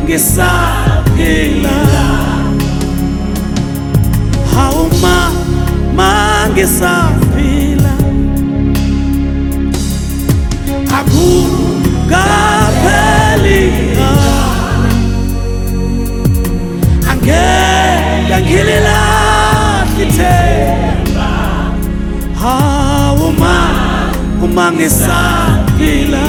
ngisaphila, hawu ngisaphila, akukapheli angeke ngililahla ithemba, hawu ngisaphila,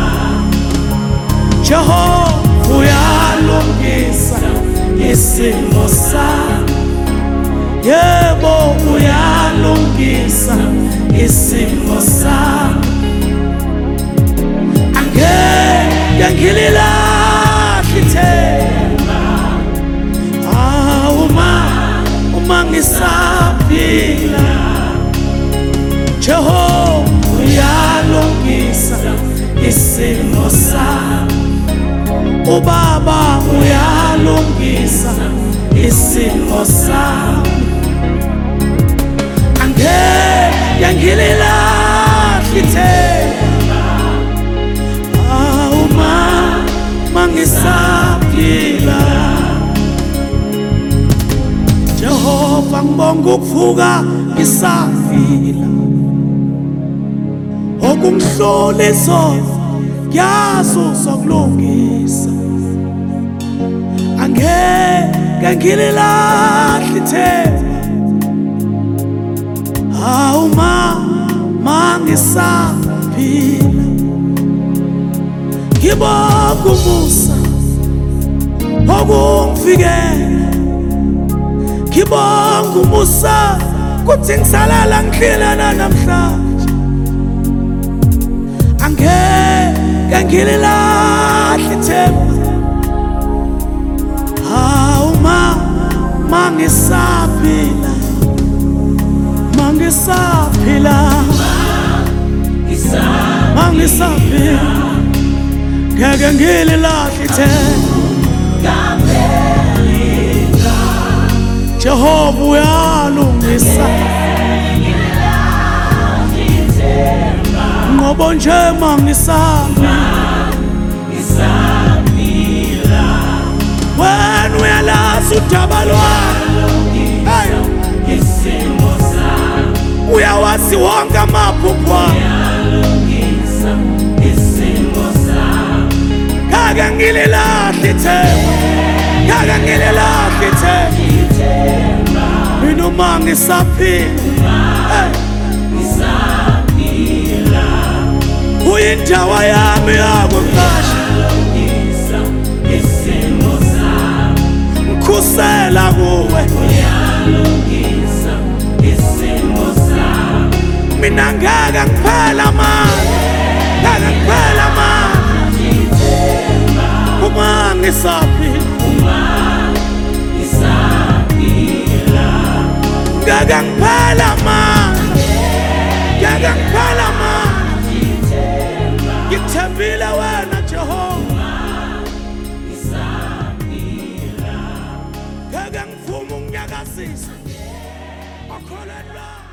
Jehova uyalungisa isimo sami, yebo uyalungisa isimo sami, angeke ngililahla ithemba, hawu ngisaphila, Jehova uyalungisa isimo sami, uBaba uyalungisa isimo sami, angeke ngililahla ithemba, hawu ngisaphila, Jehova ngibonga ukuvuka ngisaphila, okungihlula izolo yazi uzokulungisa, angeke ngililahla ithemba, hawu ngisaphila, ngibonga umusa okungifikela, ngibonga umusa kuthi ngisalala ngihlila namhlanje, angeke ngililahla ithemba, hawu ngisaphila, ngisaphila, ngisaphila, ngeke ngililahla ithemba, Jehova uyalungisa, ngoba nje ngisaphila, wena uyalazi udaba lwami, uyawazi wonke amaphupho ami, ngeke ngililahla ithemba, ngeke ngililahla ithemba, mina uma ngisaphila, uyindawo yami yakuqasha, ngikhusela kuwe, mina ngeke ngiphela amandla, ngeke ngiphela amandla, uma ngisaphila, ngeke ngiphela amandla, ngeke ngiphela amandla, ngithembile wena Jehova, ngeke ngivume ukunyakazisa, akholelwa